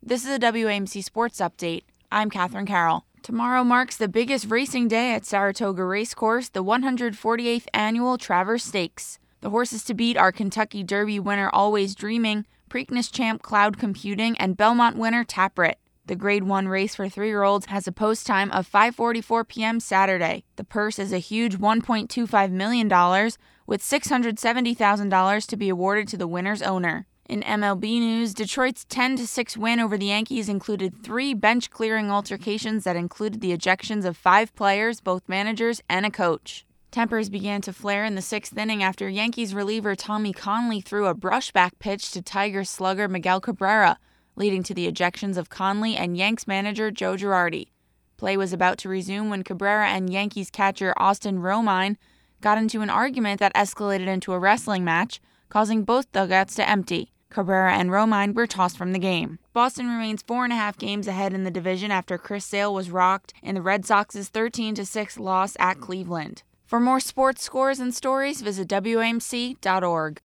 This is a WAMC Sports Update. I'm Katherine Carroll. Tomorrow marks the biggest racing day at Saratoga Racecourse, the 148th Annual Travers Stakes. The horses to beat are Kentucky Derby winner Always Dreaming, Preakness champ Cloud Computing, and Belmont winner Tapwrit. The Grade 1 race for 3-year-olds has a post time of 5:44 p.m. Saturday. The purse is a huge $1.25 million, with $670,000 to be awarded to the winner's owner. In MLB news, Detroit's 10-6 win over the Yankees included 3 bench-clearing altercations that included the ejections of 5 players, both managers, and a coach. Tempers began to flare in the 6th inning after Yankees reliever Tommy Conley threw a brushback pitch to Tigers slugger Miguel Cabrera, leading to the ejections of Conley and Yanks manager Joe Girardi. Play was about to resume when Cabrera and Yankees catcher Austin Romine got into an argument that escalated into a wrestling match, causing both dugouts to empty. Cabrera and Romine were tossed from the game. Boston remains 4.5 games ahead in the division after Chris Sale was rocked in the Red Sox's 13-6 loss at Cleveland. For more sports scores and stories, visit WAMC.org.